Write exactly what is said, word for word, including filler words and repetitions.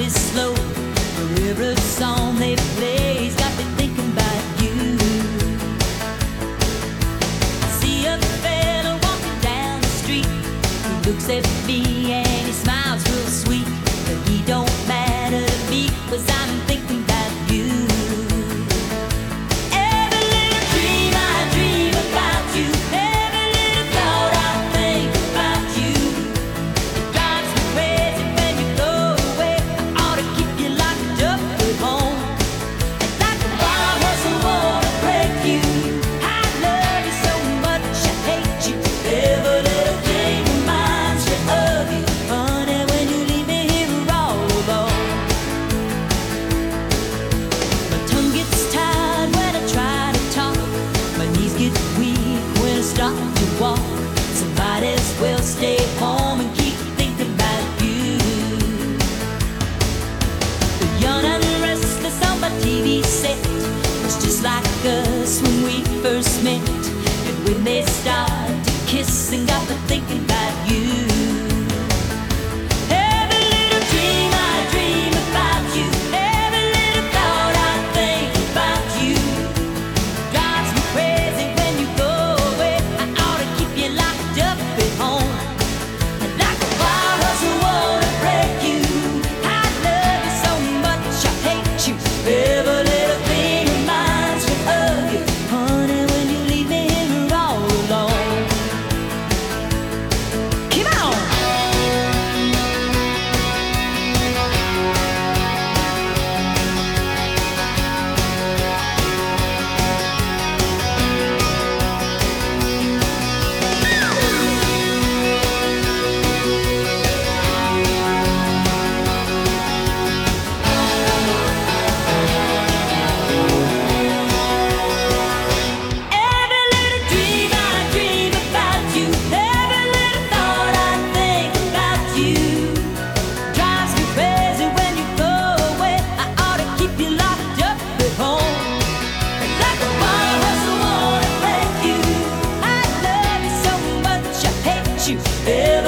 is slow. For every song they play's got me thinking about you. I see a fella walking down the street. He looks at me and he smiles real sweet, but he don't matter to me, 'cause I'm thinking about you. Every little dream I dream about you, every little thought I think about you. It drives me crazy when you go away. I ought to keep you locked up at home. And like a wild horse, I wanna break you. I love you so much, I hate you. Every little thing reminds me of you. Honey, when you leave me here all alone. My tongue gets tired when I try to talk. My knees get weak when I start to walk. So might as well stay home and keep thinking about you. The young and restless on my T V set was just like us when we first met. And when they started to kiss and got me thinking about you. Every little dream I dream about you, every little thought I think about you. Drives me crazy when you go away. I ought to keep you locked up at home. And like a wild horse, I wanna break you. I love you so much, I hate you. Every little thing reminds me of you. Honey, when you leave me here all alone. Come on! Every little dream I dream about you, every little thought I think about you. Drives me crazy when you go away. I ought to keep you locked up at home. And like a wild horse, I wanna break you. I love you so much, I hate you.